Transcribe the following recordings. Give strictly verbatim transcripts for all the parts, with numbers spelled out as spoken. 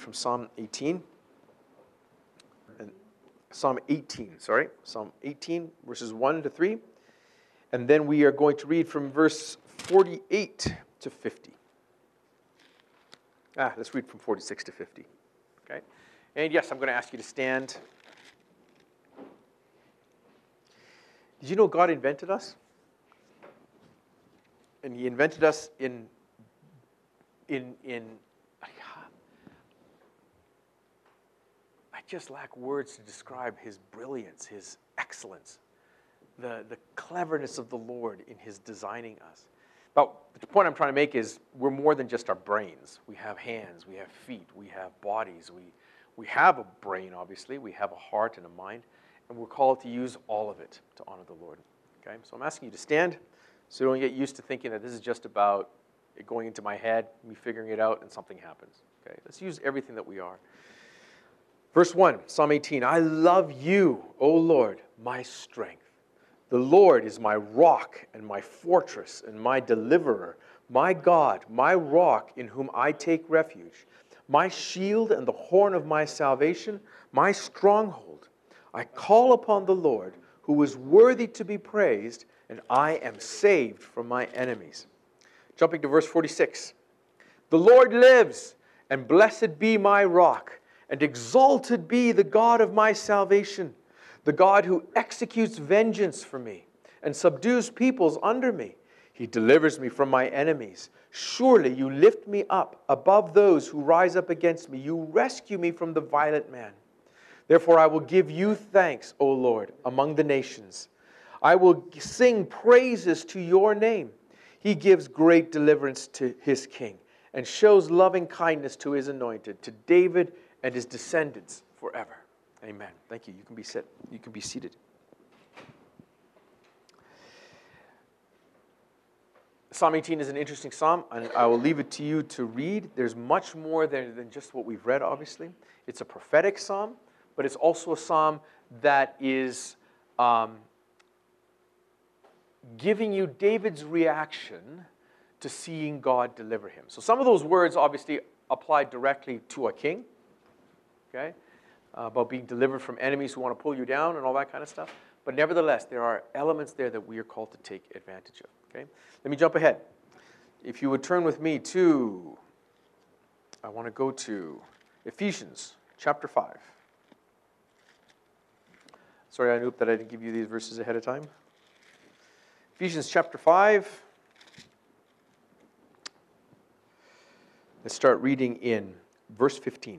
from Psalm eighteen. And Psalm eighteen, sorry. Psalm eighteen, verses one to three. And then we are going to read from verse forty-eight to fifty. Ah, let's read from forty-six to fifty. Okay? And yes, I'm going to ask you to stand. Did you know God invented us? And He invented us in, in, in, I just lack words to describe His brilliance, His excellence, the, the cleverness of the Lord in His designing us. But the point I'm trying to make is we're more than just our brains. We have hands, we have feet, we have bodies. We, we have a brain, obviously. We have a heart and a mind. And we're called to use all of it to honor the Lord. Okay? So I'm asking you to stand so you don't get used to thinking that this is just about it going into my head, me figuring it out, and something happens. Okay? Let's use everything that we are. Verse one, Psalm eighteen. I love you, O Lord, my strength. The Lord is my rock and my fortress and my deliverer, my God, my rock in whom I take refuge, my shield and the horn of my salvation, my stronghold. I call upon the Lord, who is worthy to be praised, and I am saved from my enemies. Jumping to verse forty-six. The Lord lives, and blessed be my rock, and exalted be the God of my salvation, the God who executes vengeance for me and subdues peoples under me. He delivers me from my enemies. Surely you lift me up above those who rise up against me. You rescue me from the violent man. Therefore I will give you thanks, O Lord, among the nations. I will sing praises to your name. He gives great deliverance to his king and shows loving kindness to his anointed, to David and his descendants forever. Amen. Thank you. You can be sit. You can be seated. Psalm eighteen is an interesting psalm, and I will leave it to you to read. There's much more than, than just what we've read, obviously. It's a prophetic psalm, but it's also a psalm that is um, giving you David's reaction to seeing God deliver him. So some of those words obviously apply directly to a king, okay, uh, about being delivered from enemies who want to pull you down and all that kind of stuff. But nevertheless, there are elements there that we are called to take advantage of. Okay, let me jump ahead. If you would turn with me to, I want to go to Ephesians chapter five. Sorry, Anoop, that I didn't give you these verses ahead of time. Ephesians chapter five. Let's start reading in verse fifteen.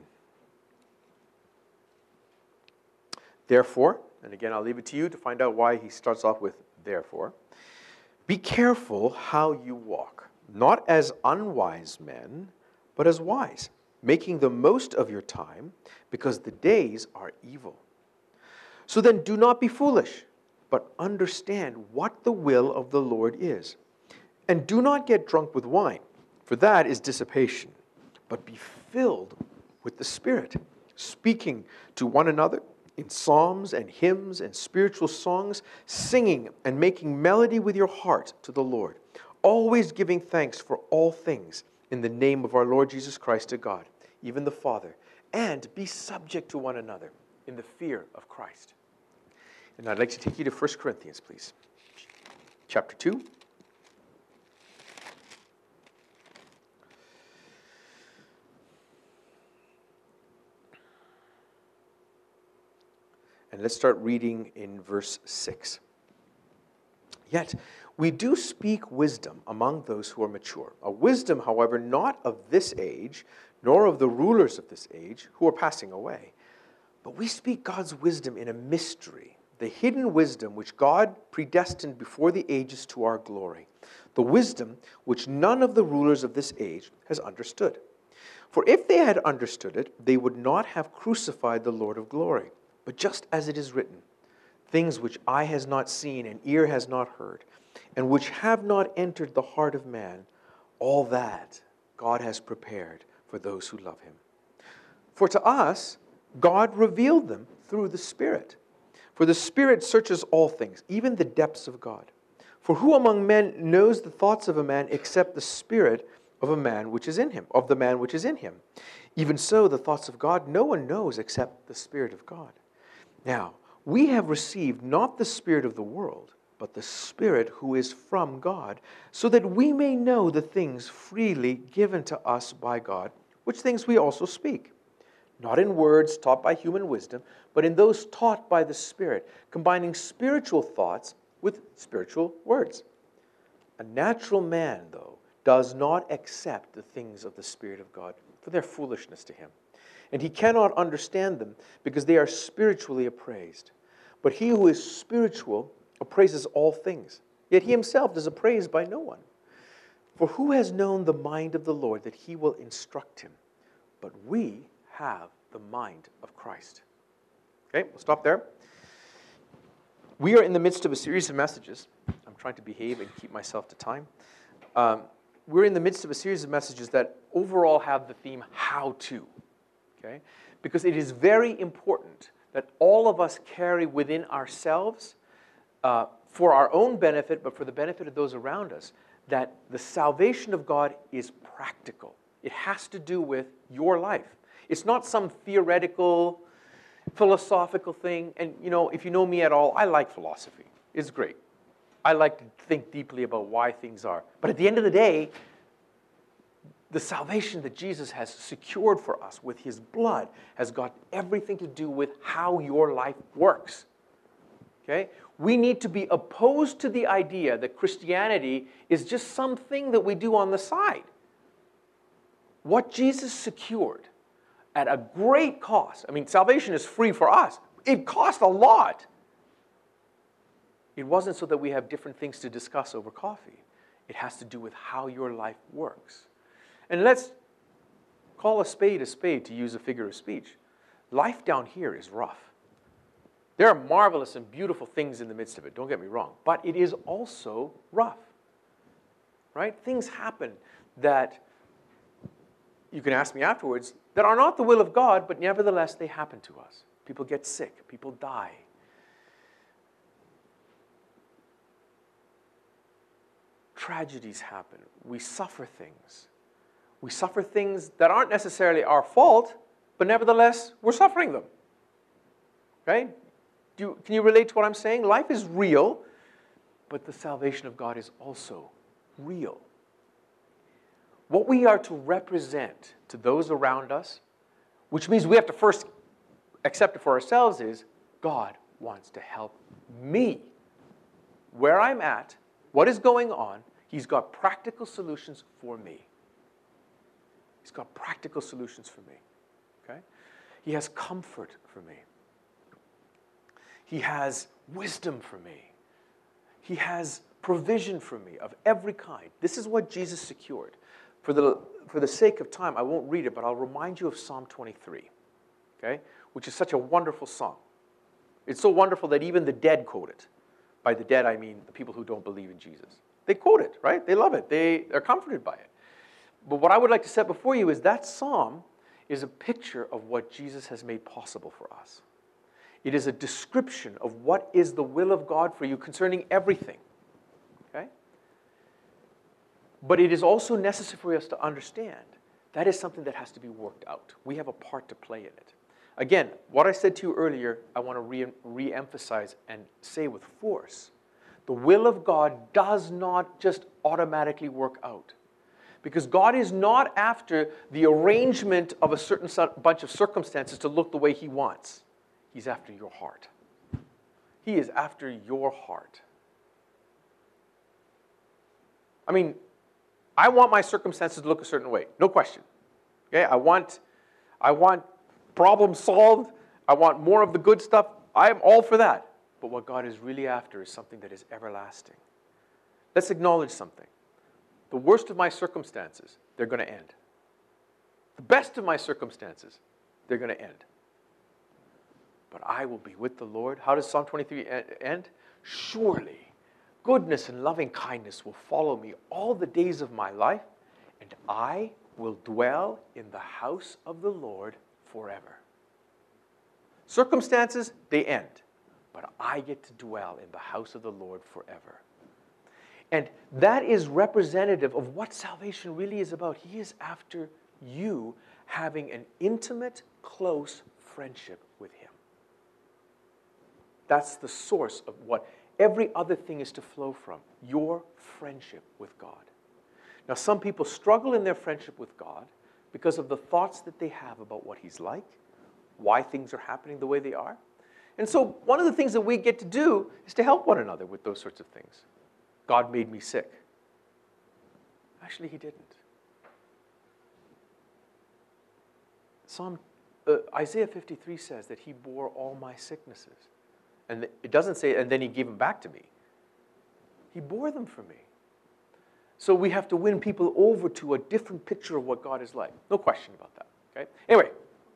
Therefore, and again, I'll leave it to you to find out why he starts off with therefore. Be careful how you walk, not as unwise men, but as wise, making the most of your time, because the days are evil. So then do not be foolish, but understand what the will of the Lord is. And do not get drunk with wine, for that is dissipation, but be filled with the Spirit, speaking to one another in psalms and hymns and spiritual songs, singing and making melody with your heart to the Lord, always giving thanks for all things in the name of our Lord Jesus Christ to God, even the Father, and be subject to one another in the fear of Christ. And I'd like to take you to First Corinthians, please. Chapter two. And let's start reading in verse six. Yet we do speak wisdom among those who are mature, a wisdom, however, not of this age, nor of the rulers of this age, who are passing away. But we speak God's wisdom in a mystery, the hidden wisdom which God predestined before the ages to our glory, the wisdom which none of the rulers of this age has understood. For if they had understood it, they would not have crucified the Lord of glory. But just as it is written, things which eye has not seen and ear has not heard, and which have not entered the heart of man, all that God has prepared for those who love him. For to us, God revealed them through the Spirit. For the Spirit searches all things, even the depths of God. For who among men knows the thoughts of a man except the spirit of a man which is in him, of the man which is in him. Even so, the thoughts of God no one knows except the Spirit of God. Now, we have received not the spirit of the world, but the Spirit who is from God, so that we may know the things freely given to us by God, which things we also speak. Not in words taught by human wisdom, but in those taught by the Spirit, combining spiritual thoughts with spiritual words. A natural man, though, does not accept the things of the Spirit of God, for their foolishness to him. And he cannot understand them, because they are spiritually appraised. But he who is spiritual appraises all things, yet he himself is appraised by no one. For who has known the mind of the Lord, that he will instruct him? But we have the mind of Christ. Okay, we'll stop there. We are in the midst of a series of messages. I'm trying to behave and keep myself to time. Um, we're in the midst of a series of messages that overall have the theme, how to. Okay? Because it is very important that all of us carry within ourselves, uh, for our own benefit, but for the benefit of those around us, that the salvation of God is practical. It has to do with your life. It's not some theoretical, philosophical thing. And, you know, if you know me at all, I like philosophy. It's great. I like to think deeply about why things are. But at the end of the day, the salvation that Jesus has secured for us with his blood has got everything to do with how your life works. Okay? We need to be opposed to the idea that Christianity is just something that we do on the side. What Jesus secured at a great cost, I mean, salvation is free for us. It cost a lot. It wasn't so that we have different things to discuss over coffee. It has to do with how your life works. And let's call a spade a spade, to use a figure of speech. Life down here is rough. There are marvelous and beautiful things in the midst of it, don't get me wrong. But it is also rough. Right? Things happen that you can ask me afterwards that are not the will of God, but nevertheless they happen to us. People get sick. People die. Tragedies happen. We suffer things. We suffer things that aren't necessarily our fault, but nevertheless, we're suffering them. Okay? Do you, can you relate to what I'm saying? Life is real, but the salvation of God is also real. What we are to represent to those around us, which means we have to first accept it for ourselves, is God wants to help me. Where I'm at, what is going on, he's got practical solutions for me. He's got practical solutions for me. Okay? He has comfort for me. He has wisdom for me. He has provision for me of every kind. This is what Jesus secured. For the, for the sake of time, I won't read it, but I'll remind you of Psalm twenty-three, okay? Which is such a wonderful song. It's so wonderful that even the dead quote it. By the dead, I mean the people who don't believe in Jesus. They quote it, right? They love it. They are comforted by it. But what I would like to set before you is that psalm is a picture of what Jesus has made possible for us. It is a description of what is the will of God for you concerning everything. Okay? But it is also necessary for us to understand that is something that has to be worked out. We have a part to play in it. Again, what I said to you earlier, I want to re- re-emphasize and say with force. The will of God does not just automatically work out. Because God is not after the arrangement of a certain bunch of circumstances to look the way he wants. He's after your heart. He is after your heart. I mean, I want my circumstances to look a certain way, no question. Okay, I want, I want problems solved. I want more of the good stuff. I'm all for that. But what God is really after is something that is everlasting. Let's acknowledge something. The worst of my circumstances, they're going to end. The best of my circumstances, they're going to end. But I will be with the Lord. How does Psalm twenty-three end? Surely, goodness and loving kindness will follow me all the days of my life, and I will dwell in the house of the Lord forever. Circumstances, they end. But I get to dwell in the house of the Lord forever. And that is representative of what salvation really is about. He is after you having an intimate, close friendship with him. That's the source of what every other thing is to flow from, your friendship with God. Now, some people struggle in their friendship with God because of the thoughts that they have about what he's like, why things are happening the way they are. And so one of the things that we get to do is to help one another with those sorts of things. God made me sick. Actually, he didn't. Psalm, uh, Isaiah fifty-three says that he bore all my sicknesses. And it doesn't say, and then he gave them back to me. He bore them for me. So we have to win people over to a different picture of what God is like. No question about that. Okay? Anyway,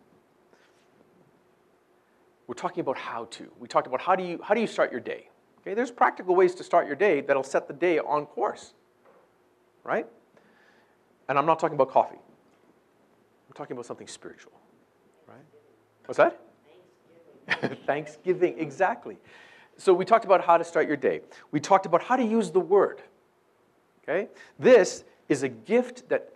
we're talking about how to. We talked about how do you, how do you start your day. Okay? There's practical ways to start your day that'll set the day on course. Right? And I'm not talking about coffee. I'm talking about something spiritual. Right? What's that? Thanksgiving. Thanksgiving, exactly. So we talked about how to start your day. We talked about how to use the word. Okay? This is a gift that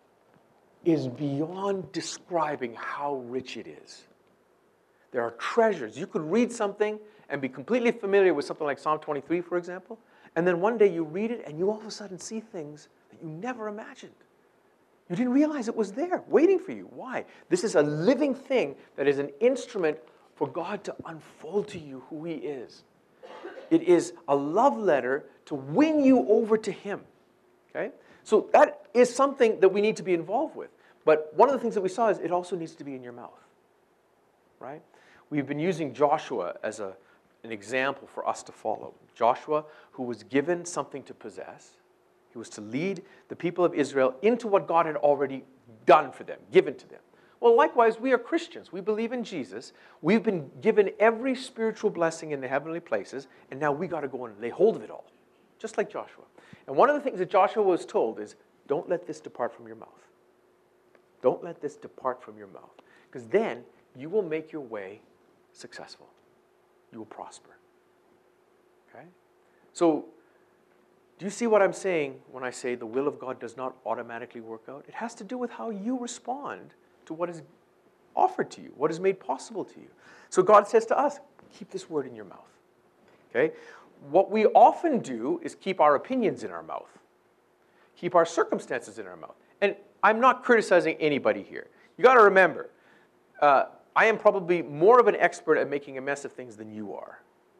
is beyond describing how rich it is. There are treasures. You could read something and be completely familiar with something like Psalm twenty-three, for example, and then one day you read it and you all of a sudden see things that you never imagined. You didn't realize it was there, waiting for you. Why? This is a living thing that is an instrument for God to unfold to you who he is. It is a love letter to win you over to him. Okay? So that is something that we need to be involved with. But one of the things that we saw is it also needs to be in your mouth. Right? We've been using Joshua as a, an example for us to follow. Joshua, who was given something to possess. He was to lead the people of Israel into what God had already done for them, given to them. Well, likewise, we are Christians. We believe in Jesus. We've been given every spiritual blessing in the heavenly places, and now we got to go and lay hold of it all, just like Joshua. And one of the things that Joshua was told is, don't let this depart from your mouth. Don't let this depart from your mouth, because then you will make your way successful. You will prosper. Okay? So, do you see what I'm saying when I say the will of God does not automatically work out? It has to do with how you respond to what is offered to you, what is made possible to you. So God says to us, keep this word in your mouth. Okay? What we often do is keep our opinions in our mouth, keep our circumstances in our mouth. And I'm not criticizing anybody here. You got to remember, uh, I am probably more of an expert at making a mess of things than you are.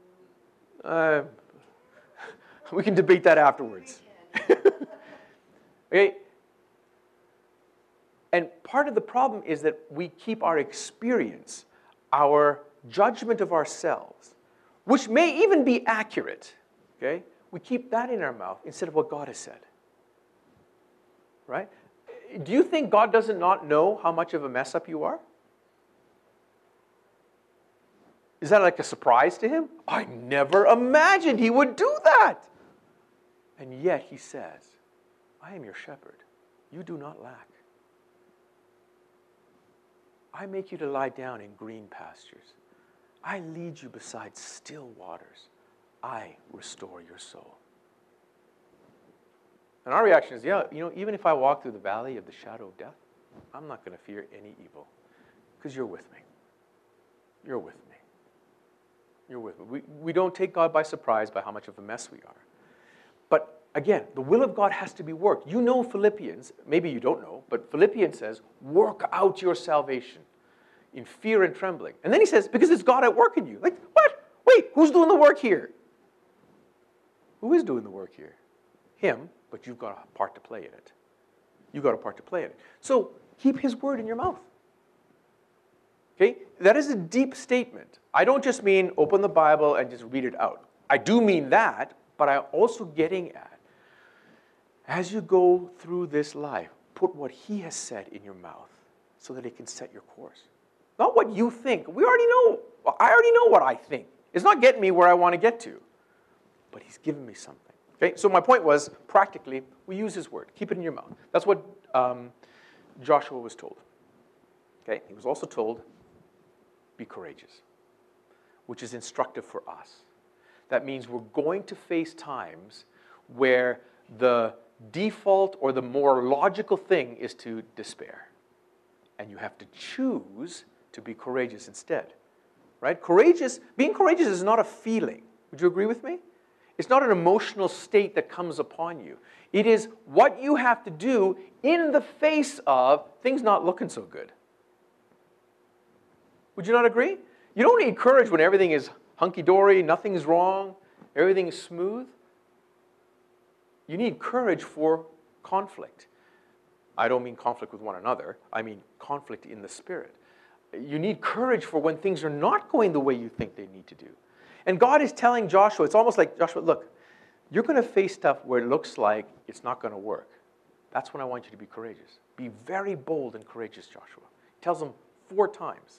Uh, we can debate that afterwards. Okay? And part of the problem is that we keep our experience, our judgment of ourselves, which may even be accurate, okay? We keep that in our mouth instead of what God has said. Right? Do you think God doesn't not know how much of a mess up you are? Is that like a surprise to him? I never imagined he would do that. And yet he says, I am your shepherd. You do not lack. I make you to lie down in green pastures. I lead you beside still waters. I restore your soul. And our reaction is, yeah, you know, even if I walk through the valley of the shadow of death, I'm not going to fear any evil because you're with me. You're with me. You're with me. We, we don't take God by surprise by how much of a mess we are. But again, the will of God has to be worked. You know Philippians, maybe you don't know, but Philippians says, work out your salvation in fear and trembling. And then he says, because it's God at work in you. Like, what? Wait, who's doing the work here? Who is doing the work here? Him, but you've got a part to play in it. You've got a part to play in it. So keep his word in your mouth. Okay? That is a deep statement. I don't just mean open the Bible and just read it out. I do mean that, but I'm also getting at, as you go through this life, put what he has said in your mouth so that it can set your course. Not what you think. We already know. I already know what I think. It's not getting me where I want to get to. But he's given me something. Okay? So my point was, practically, we use his word. Keep it in your mouth. That's what um, Joshua was told. Okay? He was also told, be courageous, which is instructive for us. That means we're going to face times where the default or the more logical thing is to despair. And you have to choose to be courageous instead. Right? Courageous, being courageous is not a feeling. Would you agree with me? It's not an emotional state that comes upon you. It is what you have to do in the face of things not looking so good. Would you not agree? You don't need courage when everything is hunky-dory, nothing's wrong, everything is smooth. You need courage for conflict. I don't mean conflict with one another. I mean conflict in the spirit. You need courage for when things are not going the way you think they need to do. And God is telling Joshua, it's almost like, Joshua, look, you're going to face stuff where it looks like it's not going to work. That's when I want you to be courageous. Be very bold and courageous, Joshua. He tells them four times.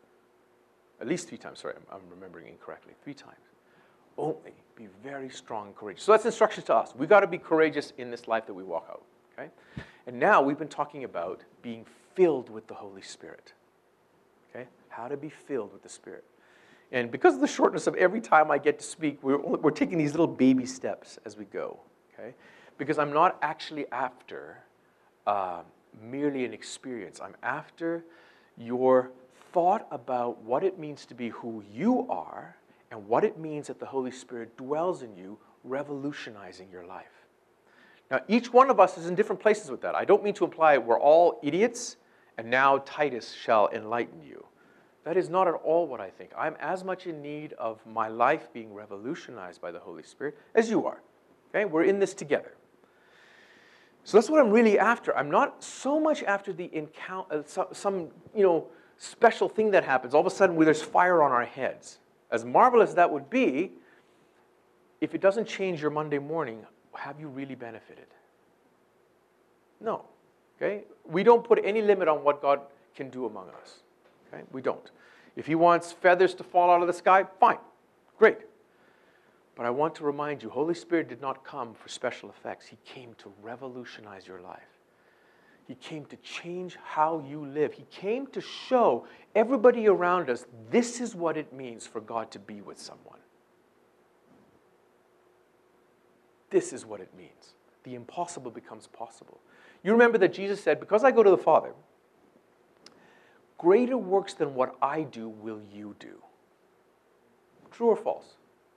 At least three times, sorry, I'm, I'm remembering incorrectly. Three times. Only be very strong and courageous. So that's instructions to us. We've got to be courageous in this life that we walk out. Okay? And now we've been talking about being filled with the Holy Spirit. Okay? How to be filled with the Spirit. And because of the shortness of every time I get to speak, we're, we're taking these little baby steps as we go. Okay? Because I'm not actually after uh, merely an experience. I'm after your thought about what it means to be who you are and what it means that the Holy Spirit dwells in you, revolutionizing your life. Now, each one of us is in different places with that. I don't mean to imply we're all idiots and now Titus shall enlighten you. That is not at all what I think. I'm as much in need of my life being revolutionized by the Holy Spirit as you are. Okay? We're in this together. So that's what I'm really after. I'm not so much after the encounter, uh, some, some you know, special thing that happens. All of a sudden, where there's fire on our heads. As marvelous as that would be, if it doesn't change your Monday morning, have you really benefited? No. Okay? We don't put any limit on what God can do among us. Okay? We don't. If he wants feathers to fall out of the sky, fine. Great. But I want to remind you, Holy Spirit did not come for special effects. He came to revolutionize your life. He came to change how you live. He came to show everybody around us, this is what it means for God to be with someone. This is what it means. The impossible becomes possible. You remember that Jesus said, because I go to the Father, greater works than what I do will you do. True or false?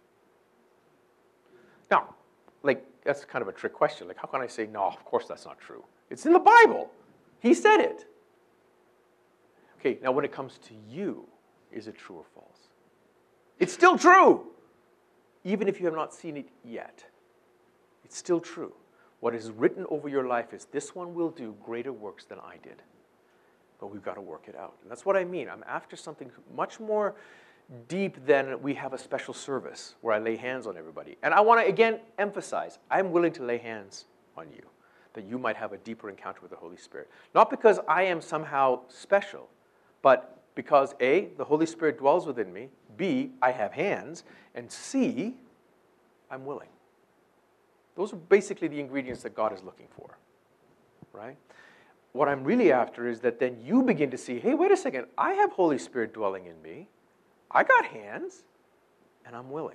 Now, like, that's kind of a trick question. Like, how can I say, no, of course that's not true? It's in the Bible. He said it. Okay, now when it comes to you, is it true or false? It's still true, even if you have not seen it yet. It's still true. What is written over your life is, this one will do greater works than I did. But we've got to work it out. And that's what I mean. I'm after something much more deep than we have a special service where I lay hands on everybody. And I want to, again, emphasize, I'm willing to lay hands on you, that you might have a deeper encounter with the Holy Spirit. Not because I am somehow special, but because A, the Holy Spirit dwells within me, B, I have hands, and C, I'm willing. Those are basically the ingredients that God is looking for, right? What I'm really after is that then you begin to see, hey, wait a second, I have Holy Spirit dwelling in me. I got hands, and I'm willing.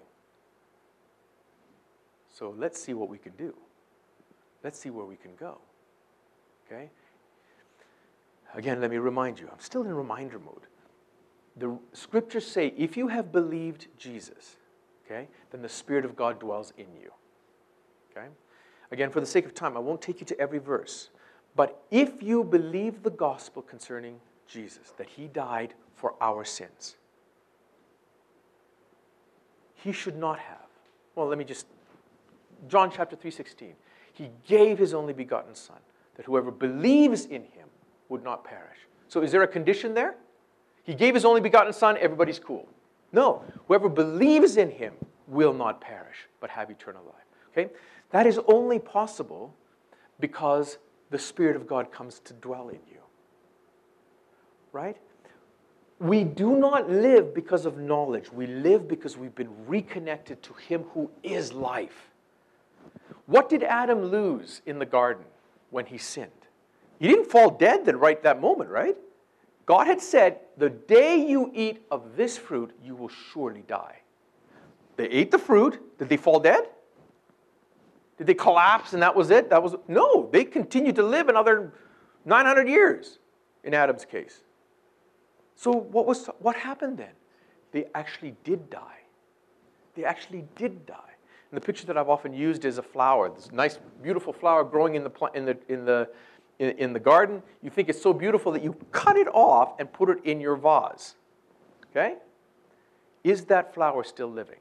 So let's see what we can do. Let's see where we can go, okay? Again, let me remind you, I'm still in reminder mode. The scriptures say, if you have believed Jesus, okay, then the Spirit of God dwells in you, okay? Again, for the sake of time, I won't take you to every verse. But if you believe the gospel concerning Jesus, that he died for our sins, he should not have. Well, let me just, John chapter three sixteen. He gave his only begotten Son, that whoever believes in him would not perish. So is there a condition there? He gave his only begotten Son, everybody's cool. No, whoever believes in him will not perish, but have eternal life. Okay? That is only possible because the Spirit of God comes to dwell in you. Right? We do not live because of knowledge. We live because we've been reconnected to him who is life. What did Adam lose in the garden when he sinned? He didn't fall dead then right that moment, right? God had said, the day you eat of this fruit, you will surely die. They ate the fruit. Did they fall dead? Did they collapse and that was it? That was no, they continued to live another nine hundred years in Adam's case. So what was what happened then? They actually did die. They actually did die. And the picture that I've often used is a flower, this nice, beautiful flower growing in the in the in the in, in the garden. You think it's so beautiful that you cut it off and put it in your vase. Okay? Is that flower still living?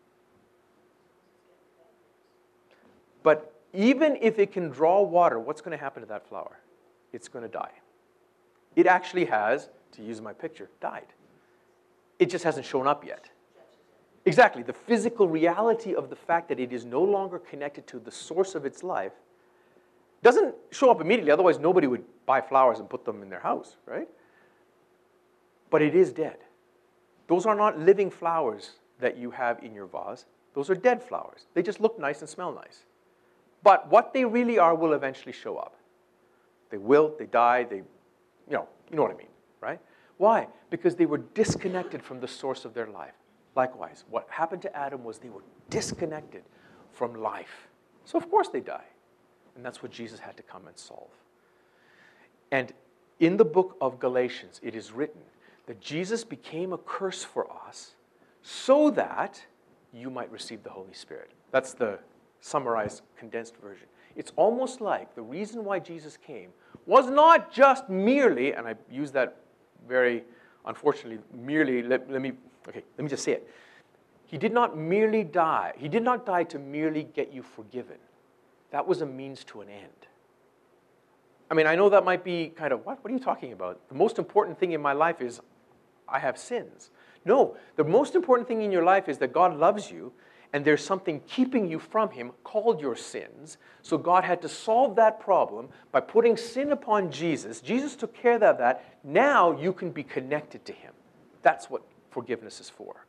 But even if it can draw water, what's going to happen to that flower? It's going to die. It actually has, to use my picture, died. It just hasn't shown up yet. Exactly. The physical reality of the fact that it is no longer connected to the source of its life doesn't show up immediately. Otherwise, nobody would buy flowers and put them in their house, right? But it is dead. Those are not living flowers that you have in your vase. Those are dead flowers. They just look nice and smell nice. But what they really are will eventually show up. They wilt, they die, they, you know, you know what I mean, right? Why? Because they were disconnected from the source of their life. Likewise, what happened to Adam was they were disconnected from life. So of course they die. And that's what Jesus had to come and solve. And in the book of Galatians, it is written that Jesus became a curse for us so that you might receive the Holy Spirit. That's the summarized, condensed version. It's almost like the reason why Jesus came was not just merely, and I use that very unfortunately, merely, let, let me, okay, let me just say it. He did not merely die. He did not die to merely get you forgiven. That was a means to an end. I mean, I know that might be kind of, what? What are you talking about? The most important thing in my life is I have sins. No, the most important thing in your life is that God loves you and there's something keeping you from him called your sins. So God had to solve that problem by putting sin upon Jesus. Jesus took care of that. Now you can be connected to him. That's what forgiveness is for.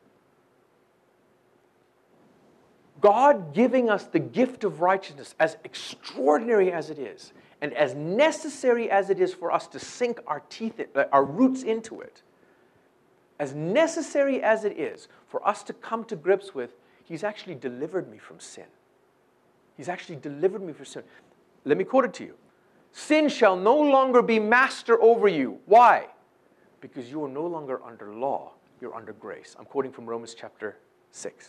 God giving us the gift of righteousness, as extraordinary as it is, and as necessary as it is for us to sink our teeth, our roots into it, as necessary as it is for us to come to grips with, he's actually delivered me from sin. He's actually delivered me from sin. Let me quote it to you. Sin shall no longer be master over you. Why? Because you are no longer under law. You're under grace. I'm quoting from Romans chapter six.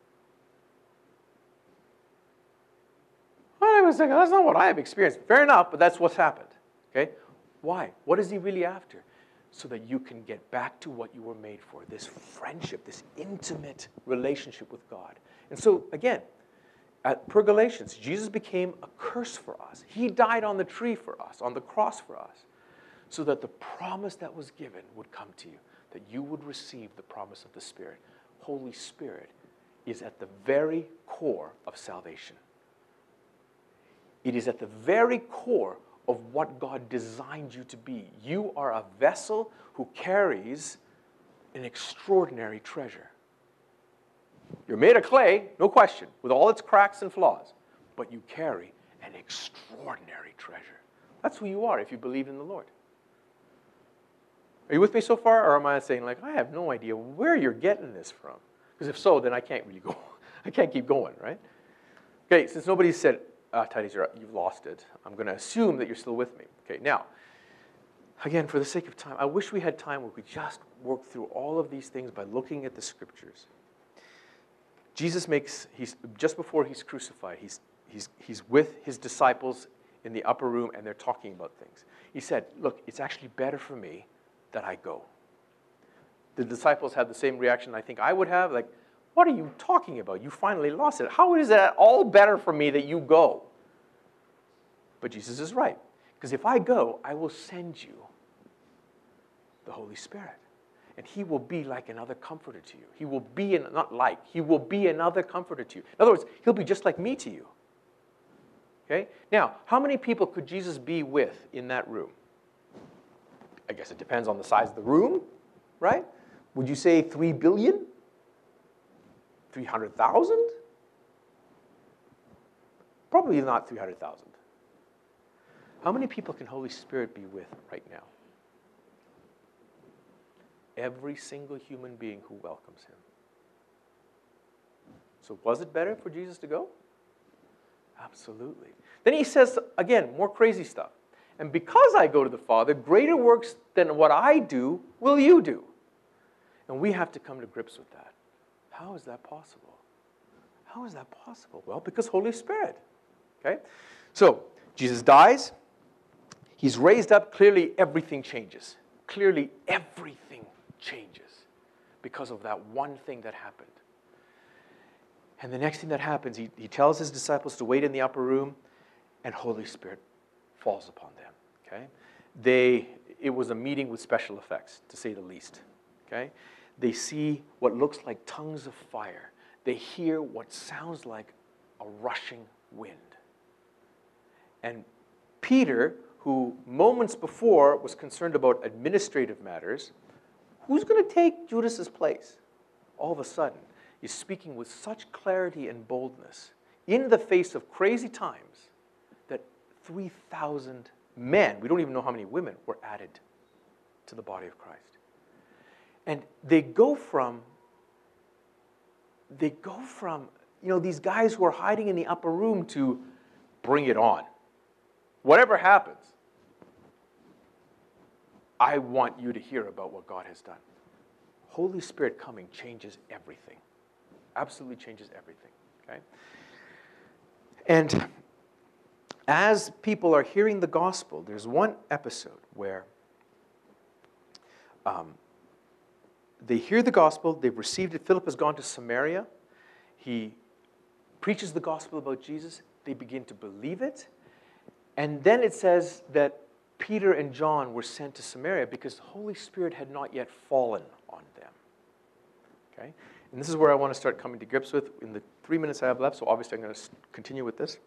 I was thinking, that's not what I have experienced. Fair enough, but that's what's happened. Okay? Why? What is he really after? So that you can get back to what you were made for, this friendship, this intimate relationship with God. And so, again, at, per Galatians, Jesus became a curse for us. He died on the tree for us, on the cross for us, so that the promise that was given would come to you, that you would receive the promise of the Spirit. Holy Spirit is at the very core of salvation. It is at the very core of what God designed you to be. You are a vessel who carries an extraordinary treasure. You're made of clay, no question, with all its cracks and flaws, but you carry an extraordinary treasure. That's who you are if you believe in the Lord. Are you with me so far, or am I saying, like, I have no idea where you're getting this from? Because if so, then I can't really go. I can't keep going, right? Okay, since nobody said, Uh, Titus, you've lost it. I'm going to assume that you're still with me. Okay, now, again, for the sake of time, I wish we had time where we just work through all of these things by looking at the scriptures. Jesus makes, he's just before he's crucified, he's, he's, he's with his disciples in the upper room, and they're talking about things. He said, look, it's actually better for me that I go. The disciples had the same reaction I think I would have, like, what are you talking about? You finally lost it. How is it at all better for me that you go? But Jesus is right. Because if I go, I will send you the Holy Spirit. And he will be like another comforter to you. He will be, an, not like, he will be another comforter to you. In other words, he'll be just like me to you. Okay? Now, how many people could Jesus be with in that room? I guess it depends on the size of the room, right? Would you say three billion? three hundred thousand? Probably not three hundred thousand. How many people can Holy Spirit be with right now? Every single human being who welcomes him. So was it better for Jesus to go? Absolutely. Then he says, again, more crazy stuff. And because I go to the Father, greater works than what I do will you do. And we have to come to grips with that. How is that possible? How is that possible? Well, because Holy Spirit. Okay? So, Jesus dies. He's raised up. Clearly, everything changes. Clearly, everything changes because of that one thing that happened. And the next thing that happens, he, he tells his disciples to wait in the upper room, and Holy Spirit falls upon them. Okay? They, it was a meeting with special effects, to say the least. Okay? They see what looks like tongues of fire. They hear what sounds like a rushing wind. And Peter, who moments before was concerned about administrative matters, who's going to take Judas's place? All of a sudden, is speaking with such clarity and boldness in the face of crazy times that three thousand men, we don't even know how many women, were added to the body of Christ. And they go from, they go from, you know, these guys who are hiding in the upper room to bring it on. Whatever happens, I want you to hear about what God has done. Holy Spirit coming changes everything. Absolutely changes everything. Okay? And as people are hearing the gospel, there's one episode where um, they hear the gospel, they've received it. Philip has gone to Samaria. He preaches the gospel about Jesus. They begin to believe it. And then it says that Peter and John were sent to Samaria because the Holy Spirit had not yet fallen on them. Okay? And this is where I want to start coming to grips with in the three minutes I have left, so obviously I'm going to continue with this.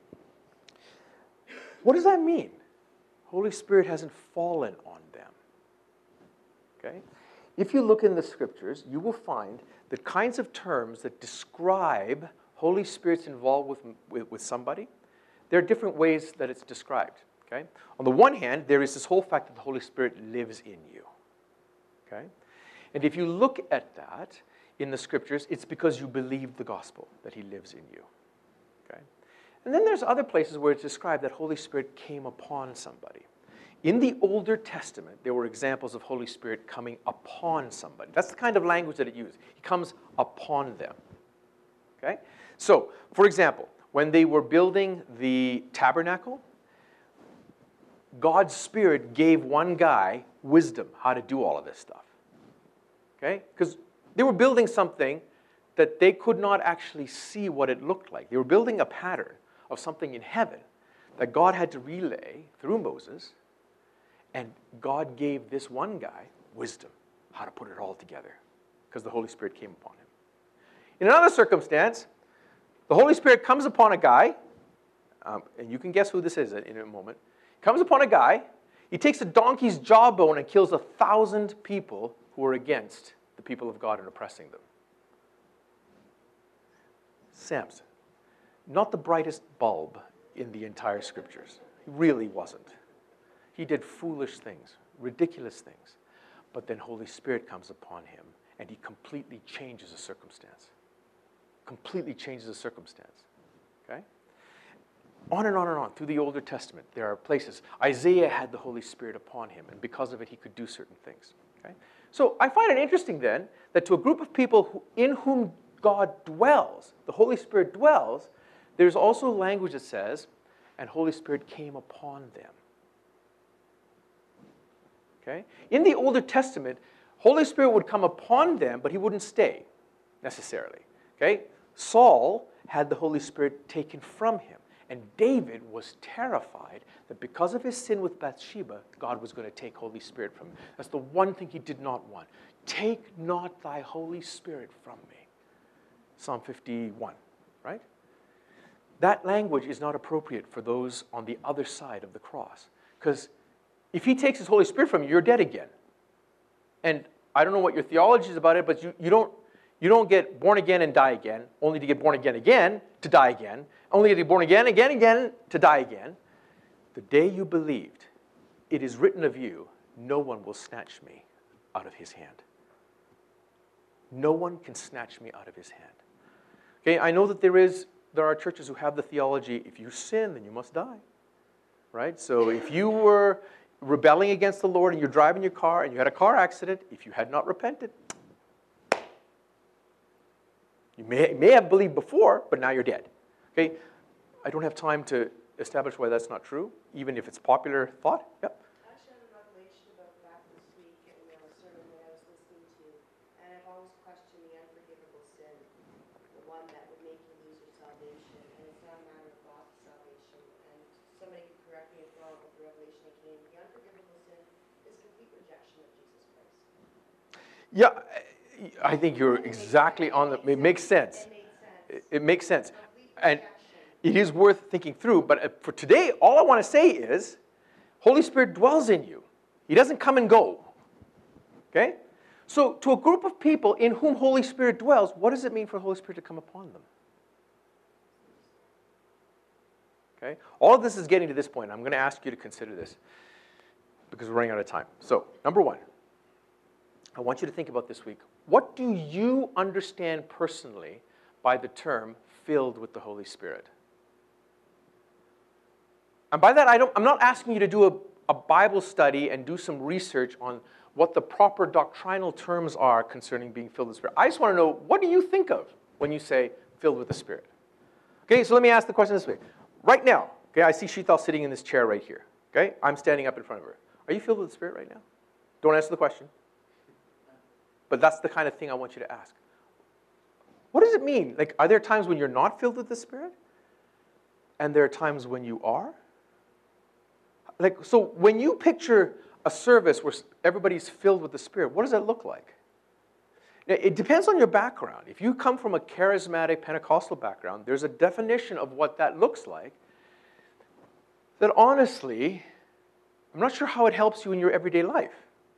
What does that mean? Holy Spirit hasn't fallen on them. Okay? If you look in the scriptures, you will find the kinds of terms that describe Holy Spirit's involved with, with, with somebody. There are different ways that it's described. Okay? On the one hand, there is this whole fact that the Holy Spirit lives in you. Okay? And if you look at that in the scriptures, it's because you believe the gospel that he lives in you. Okay? And then there's other places where it's described that Holy Spirit came upon somebody. In the Older Testament, there were examples of Holy Spirit coming upon somebody. That's the kind of language that it used. He comes upon them. Okay? So, for example, when they were building the tabernacle, God's Spirit gave one guy wisdom how to do all of this stuff. Okay? Because they were building something that they could not actually see what it looked like. They were building a pattern of something in heaven that God had to relay through Moses, and God gave this one guy wisdom how to put it all together because the Holy Spirit came upon him. In another circumstance, the Holy Spirit comes upon a guy, um, and you can guess who this is in a moment. Comes upon a guy, he takes a donkey's jawbone and kills a thousand people who are against the people of God and oppressing them. Samson, not the brightest bulb in the entire scriptures. He really wasn't. He did foolish things, ridiculous things. But then Holy Spirit comes upon him and he completely changes the circumstance. Completely changes the circumstance. Okay? On and on and on through the Older Testament, there are places. Isaiah had the Holy Spirit upon him, and because of it, he could do certain things. Okay? So I find it interesting then that to a group of people who, in whom God dwells, the Holy Spirit dwells, there's also language that says, and Holy Spirit came upon them. Okay? In the Older Testament, Holy Spirit would come upon them, but he wouldn't stay necessarily. Okay? Saul had the Holy Spirit taken from him. And David was terrified that because of his sin with Bathsheba, God was going to take Holy Spirit from him. That's the one thing he did not want. Take not thy Holy Spirit from me. Psalm fifty-one, right? That language is not appropriate for those on the other side of the cross. Because if he takes his Holy Spirit from you, you're dead again. And I don't know what your theology is about it, but you, you don't You don't get born again and die again, only to get born again again to die again, only to get born again, again, again to die again. The day you believed, it is written of you, no one will snatch me out of his hand. No one can snatch me out of his hand. Okay, I know that there is there are churches who have the theology, if you sin, then you must die. Right? So if you were rebelling against the Lord and you're driving your car and you had a car accident, if you had not repented, you may, may have believed before, but now you're dead. Okay? I don't have time to establish why that's not true, even if it's popular thought. Yep. I actually had a revelation about that this week in a sermon that I was listening to, and I've always questioned the unforgivable sin, the one that would make you lose your salvation, and it's not a matter of God's salvation. And somebody could correct me if wrong with the revelation I came. The unforgivable sin is complete rejection of Jesus Christ. Yeah, I think you're exactly on the, it makes sense. It makes sense. It makes sense. Complete And rejection. it is worth thinking through, but for today, all I want to say is, Holy Spirit dwells in you. He doesn't come and go. Okay? So to a group of people in whom Holy Spirit dwells, what does it mean for Holy Spirit to come upon them? Okay? All of this is getting to this point. I'm going to ask you to consider this because we're running out of time. So, number one, I want you to think about this week. What do you understand personally by the term filled with the Holy Spirit? And by that, I don't, I'm not asking you to do a, a Bible study and do some research on what the proper doctrinal terms are concerning being filled with the Spirit. I just want to know, what do you think of when you say filled with the Spirit? Okay, so let me ask the question this way. Right now, okay, I see Sheetal sitting in this chair right here. Okay, I'm standing up in front of her. Are you filled with the Spirit right now? Don't answer the question. But that's the kind of thing I want you to ask. What does it mean? Like, are there times when you're not filled with the Spirit? And there are times when you are? Like, so when you picture a service where everybody's filled with the Spirit, what does that look like? It depends on your background. If you come from a charismatic Pentecostal background, there's a definition of what that looks like that honestly, I'm not sure how it helps you in your everyday life.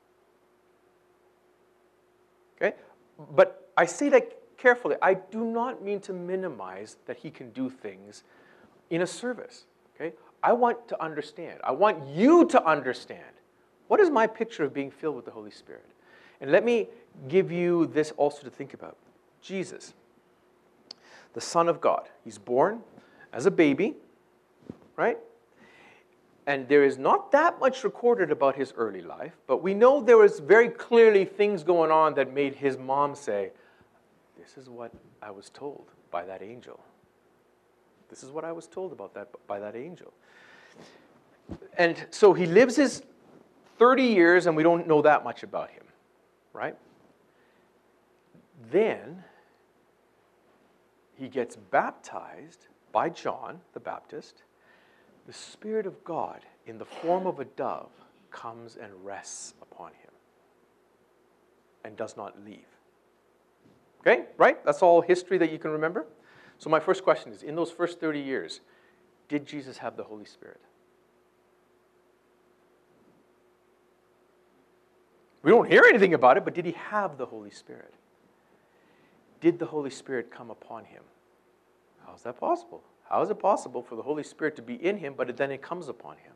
Okay? But I say that carefully. I do not mean to minimize that he can do things in a service. Okay? I want to understand. I want you to understand. What is my picture of being filled with the Holy Spirit? And let me give you this also to think about. Jesus, the Son of God. He's born as a baby, right? And there is not that much recorded about his early life, but we know there was very clearly things going on that made his mom say, this is what I was told by that angel. This is what I was told about that by that angel. And so he lives his thirty years, and we don't know that much about him, right? Then he gets baptized by John the Baptist. The Spirit of God, in the form of a dove, comes and rests upon him and does not leave. Okay, right? That's all history that you can remember. So my first question is, in those first thirty years, did Jesus have the Holy Spirit? We don't hear anything about it, but did he have the Holy Spirit? Did the Holy Spirit come upon him? How is that possible? How is it possible for the Holy Spirit to be in him, but then it comes upon him?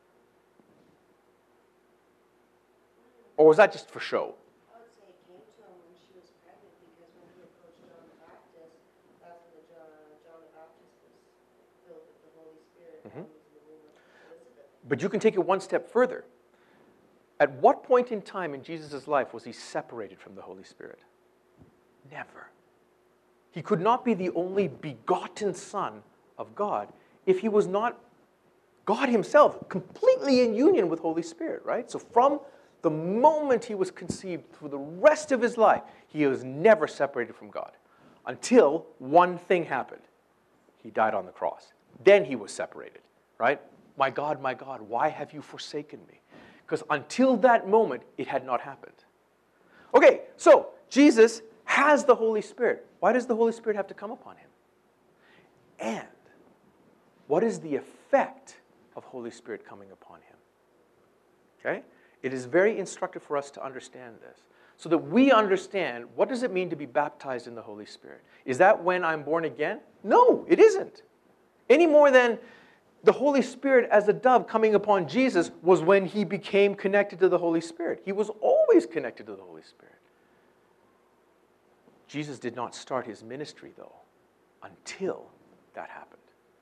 Or was that just for show? I would say it came to him when she was pregnant, because when he approached John the Baptist, that's when the John, John the Baptist was filled with the Holy Spirit. Mm-hmm. And was in the womb of Elizabeth. But you can take it one step further. At what point in time in Jesus' life was he separated from the Holy Spirit? Never. He could not be the only begotten Son of God if he was not God himself, completely in union with Holy Spirit, right? So from the moment he was conceived through the rest of his life, he was never separated from God until one thing happened. He died on the cross. Then he was separated, right? My God, my God, why have you forsaken me? Because until that moment, it had not happened. Okay, so Jesus has the Holy Spirit. Why does the Holy Spirit have to come upon him? And what is the effect of Holy Spirit coming upon him? Okay? It is very instructive for us to understand this, so that we understand, what does it mean to be baptized in the Holy Spirit? Is that when I'm born again? No, it isn't. Any more than the Holy Spirit as a dove coming upon Jesus was when he became connected to the Holy Spirit. He was always connected to the Holy Spirit. Jesus did not start his ministry, though, until that happened.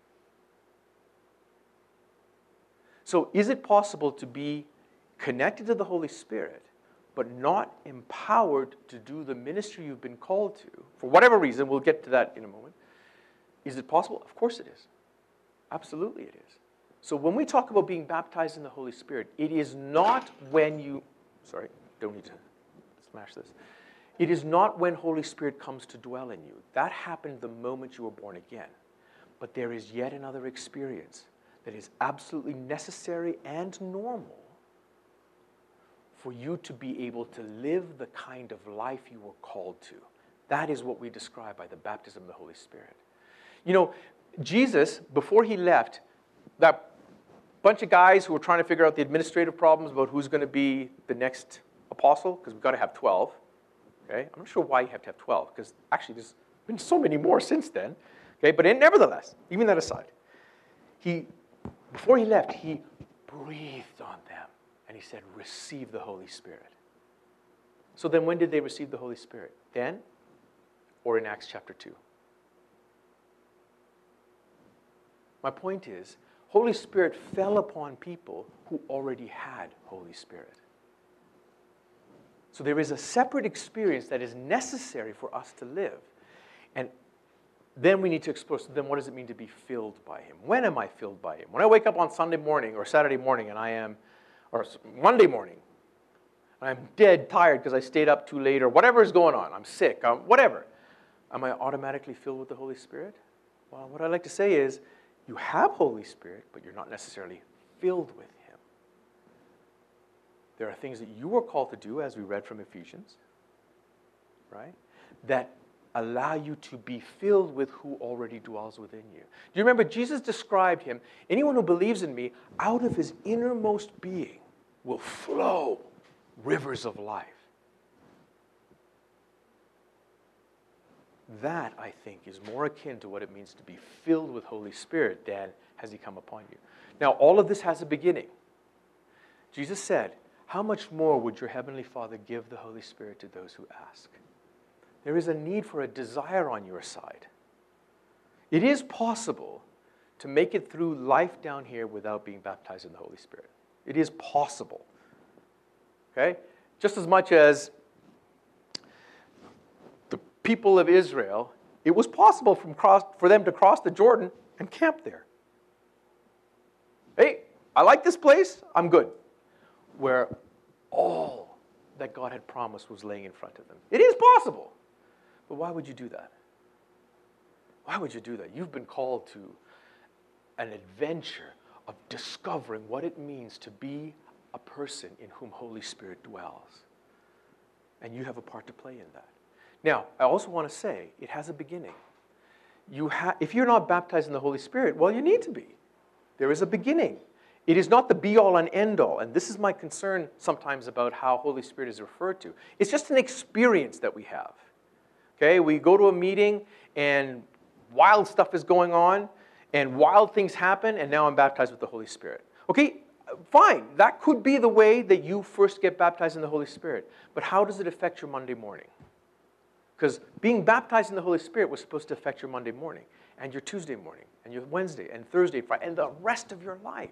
So is it possible to be connected to the Holy Spirit, but not empowered to do the ministry you've been called to? For whatever reason, we'll get to that in a moment. Is it possible? Of course it is. Absolutely it is. So when we talk about being baptized in the Holy Spirit, it is not when you, sorry, don't need to smash this. It is not when Holy Spirit comes to dwell in you. That happened the moment you were born again. But there is yet another experience that is absolutely necessary and normal for you to be able to live the kind of life you were called to. That is what we describe by the baptism of the Holy Spirit. You know, Jesus, before he left, that bunch of guys who were trying to figure out the administrative problems about who's going to be the next apostle, because we've got to have twelve. Okay? I'm not sure why you have to have twelve, because actually there's been so many more since then. Okay? But in, nevertheless, even that aside, he, before he left, he breathed on them, and he said, receive the Holy Spirit. So then when did they receive the Holy Spirit? Then, or in Acts chapter two? My point is, Holy Spirit fell upon people who already had Holy Spirit. So there is a separate experience that is necessary for us to live. And then we need to explore, so then what does it mean to be filled by him? When am I filled by him? When I wake up on Sunday morning or Saturday morning and I am, or Monday morning, and I'm dead tired because I stayed up too late or whatever is going on, I'm sick, um, whatever, am I automatically filled with the Holy Spirit? Well, what I like to say is, you have Holy Spirit, but you're not necessarily filled with him. There are things that you are called to do, as we read from Ephesians, right, that allow you to be filled with who already dwells within you. Do you remember Jesus described him, anyone who believes in me, out of his innermost being will flow rivers of life. That, I think, is more akin to what it means to be filled with Holy Spirit than has he come upon you. Now, all of this has a beginning. Jesus said, how much more would your heavenly Father give the Holy Spirit to those who ask? There is a need for a desire on your side. It is possible to make it through life down here without being baptized in the Holy Spirit. It is possible. Okay? Just as much as people of Israel, it was possible from cross, for them to cross the Jordan and camp there. Hey, I like this place, I'm good. Where all that God had promised was laying in front of them. It is possible. But why would you do that? Why would you do that? You've been called to an adventure of discovering what it means to be a person in whom Holy Spirit dwells. And you have a part to play in that. Now, I also want to say, it has a beginning. You ha- if you're not baptized in the Holy Spirit, well, you need to be. There is a beginning. It is not the be-all and end-all, and this is my concern sometimes about how Holy Spirit is referred to. It's just an experience that we have. Okay, we go to a meeting, and wild stuff is going on, and wild things happen, and now I'm baptized with the Holy Spirit. Okay, fine. That could be the way that you first get baptized in the Holy Spirit, but how does it affect your Monday morning? Because being baptized in the Holy Spirit was supposed to affect your Monday morning, and your Tuesday morning, and your Wednesday, and Thursday, Friday, and the rest of your life.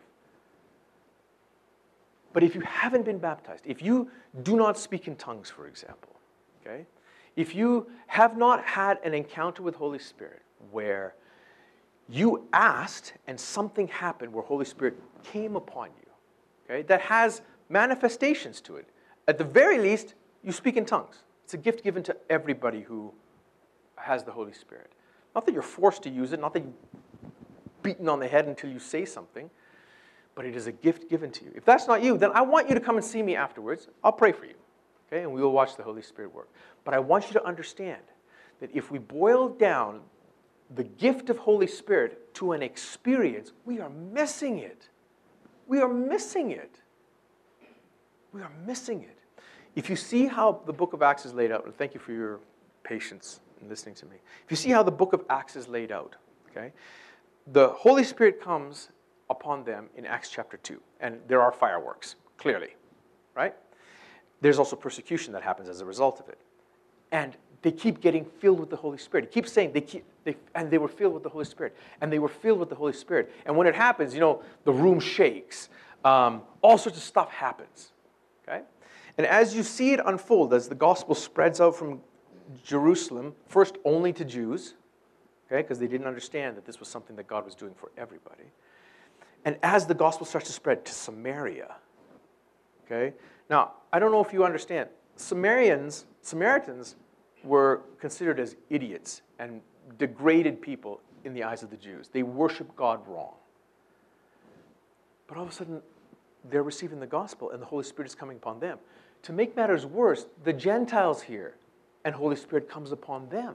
But if you haven't been baptized, if you do not speak in tongues, for example, okay, if you have not had an encounter with Holy Spirit where you asked and something happened where Holy Spirit came upon you, okay, that has manifestations to it, at the very least, you speak in tongues. It's a gift given to everybody who has the Holy Spirit. Not that you're forced to use it, not that you're beaten on the head until you say something, but it is a gift given to you. If that's not you, then I want you to come and see me afterwards. I'll pray for you, okay, and we will watch the Holy Spirit work. But I want you to understand that if we boil down the gift of Holy Spirit to an experience, we are missing it. We are missing it. We are missing it. If you see how the book of Acts is laid out, and thank you for your patience in listening to me. If you see how the book of Acts is laid out, okay, the Holy Spirit comes upon them in Acts chapter two, and there are fireworks, clearly, right? There's also persecution that happens as a result of it. And they keep getting filled with the Holy Spirit. He keeps saying, they keep, they, and they were filled with the Holy Spirit. And they were filled with the Holy Spirit. And when it happens, you know, the room shakes. Um, all sorts of stuff happens. Okay? And as you see it unfold, as the gospel spreads out from Jerusalem, first only to Jews, okay, because they didn't understand that this was something that God was doing for everybody. And as the gospel starts to spread to Samaria, okay? Now, I don't know if you understand, Samaritans, Samaritans were considered as idiots and degraded people in the eyes of the Jews. They worshiped God wrong. But all of a sudden, they're receiving the gospel and the Holy Spirit is coming upon them. To make matters worse, the Gentiles hear and Holy Spirit comes upon them.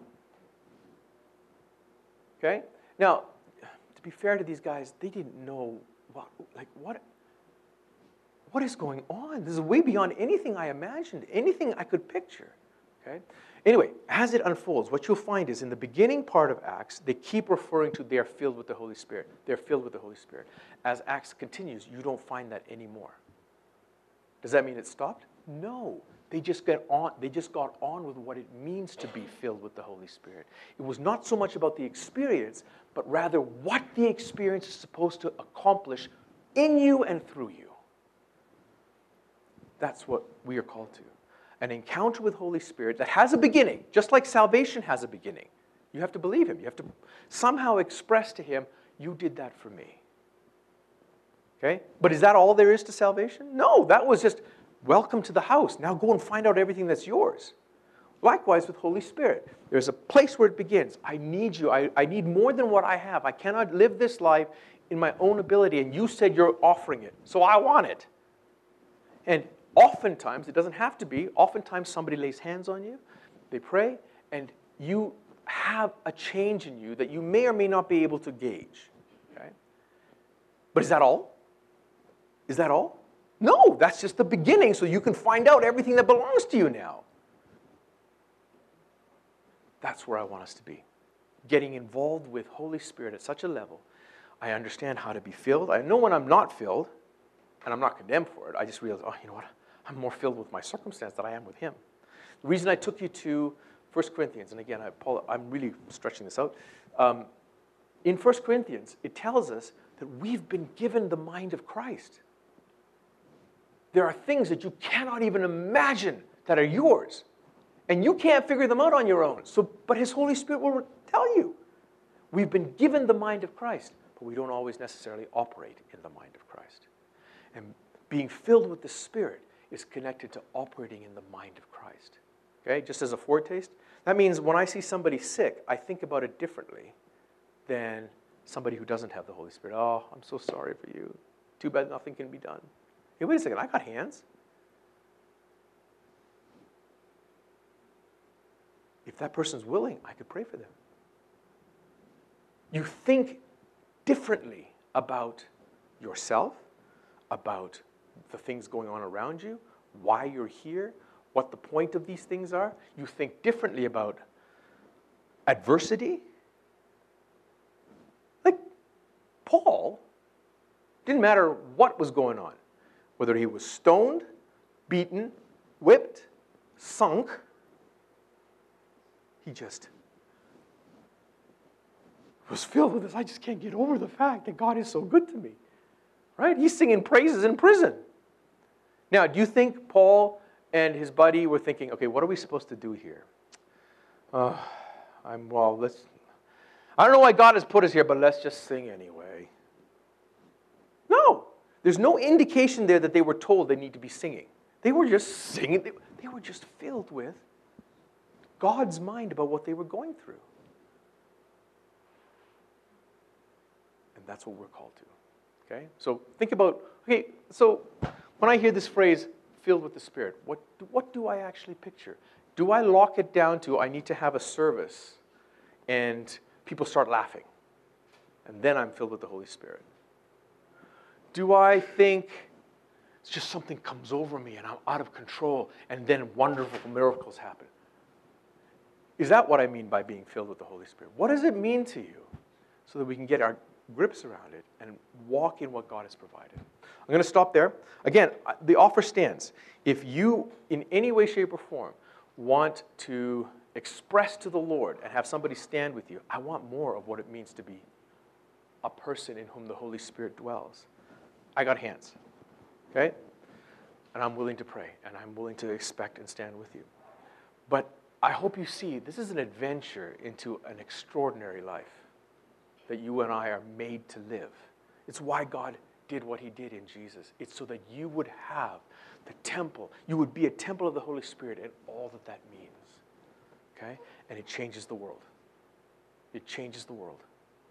Okay? Now, to be fair to these guys, they didn't know what, like, what, what is going on? This is way beyond anything I imagined, anything I could picture. Okay? Anyway, as it unfolds, what you'll find is in the beginning part of Acts, they keep referring to they're filled with the Holy Spirit. They're filled with the Holy Spirit. As Acts continues, you don't find that anymore. Does that mean it stopped? No. They just got on, they just got on with what it means to be filled with the Holy Spirit. It was not so much about the experience, but rather what the experience is supposed to accomplish in you and through you. That's what we are called to. An encounter with Holy Spirit that has a beginning, just like salvation has a beginning. You have to believe Him. You have to somehow express to Him, you did that for me. Okay? But is that all there is to salvation? No, that was just, welcome to the house. Now go and find out everything that's yours. Likewise with Holy Spirit. There's a place where it begins. I need you. I, I need more than what I have. I cannot live this life in my own ability, and you said you're offering it, so I want it. And oftentimes, it doesn't have to be, oftentimes somebody lays hands on you, they pray, and you have a change in you that you may or may not be able to gauge. Okay? But is that all? Is that all? No, that's just the beginning, so you can find out everything that belongs to you now. That's where I want us to be. Getting involved with Holy Spirit at such a level, I understand how to be filled. I know when I'm not filled, and I'm not condemned for it. I just realize, oh, you know what? I'm more filled with my circumstance than I am with Him. The reason I took you to First Corinthians, and again, I, Paul, I'm really stretching this out. Um, in First Corinthians, it tells us that we've been given the mind of Christ. There are things that you cannot even imagine that are yours. And you can't figure them out on your own. So, but His Holy Spirit will tell you. We've been given the mind of Christ, but we don't always necessarily operate in the mind of Christ. And being filled with the Spirit is connected to operating in the mind of Christ. Okay, just as a foretaste, that means when I see somebody sick, I think about it differently than somebody who doesn't have the Holy Spirit. Oh, I'm so sorry for you. Too bad nothing can be done. Hey, wait a second, I got hands. If that person's willing, I could pray for them. You think differently about yourself, about the things going on around you, why you're here, what the point of these things are. You think differently about adversity. Like Paul, didn't matter what was going on, whether he was stoned, beaten, whipped, sunk, he just was filled with this. I just can't get over the fact that God is so good to me. Right? He's singing praises in prison. Now, do you think Paul and his buddy were thinking, okay, what are we supposed to do here? Uh, I'm, well, let's, I don't know why God has put us here, but let's just sing anyway. No. There's no indication there that they were told they need to be singing. They were just singing. They, they were just filled with God's mind about what they were going through. And that's what we're called to. Okay? So think about, okay, so when I hear this phrase, filled with the Spirit, what, what do I actually picture? Do I lock it down to, I need to have a service and people start laughing, and then I'm filled with the Holy Spirit? Do I think it's just something comes over me and I'm out of control and then wonderful miracles happen? Is that what I mean by being filled with the Holy Spirit? What does it mean to you so that we can get our grips around it and walk in what God has provided? I'm going to stop there. Again, the offer stands. If you, in any way, shape, or form, want to express to the Lord and have somebody stand with you, I want more of what it means to be a person in whom the Holy Spirit dwells. I got hands, okay? And I'm willing to pray, and I'm willing to expect and stand with you. But I hope you see this is an adventure into an extraordinary life that you and I are made to live. It's why God did what he did in Jesus. It's so that you would have the temple. You would be a temple of the Holy Spirit and all that that means. Okay? And it changes the world. It changes the world.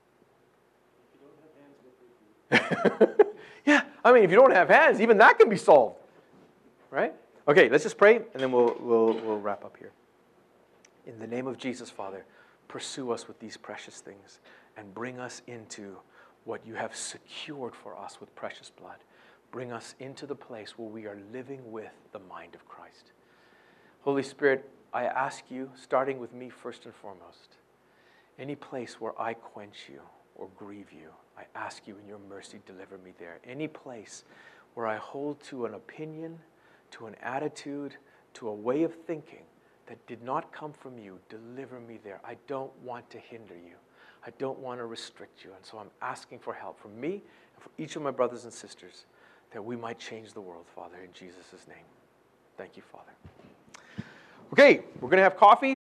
Yeah, I mean, if you don't have hands, even that can be solved. Right? Okay, let's just pray, and then we'll, we'll, we'll wrap up here. In the name of Jesus, Father, pursue us with these precious things and bring us into what you have secured for us with precious blood. Bring us into the place where we are living with the mind of Christ. Holy Spirit, I ask you, starting with me first and foremost, any place where I quench you or grieve you, I ask you in your mercy, deliver me there. Any place where I hold to an opinion, to an attitude, to a way of thinking that did not come from you, deliver me there. I don't want to hinder you. I don't want to restrict you. And so I'm asking for help from me and for each of my brothers and sisters that we might change the world, Father, in Jesus' name. Thank you, Father. Okay, we're going to have coffee.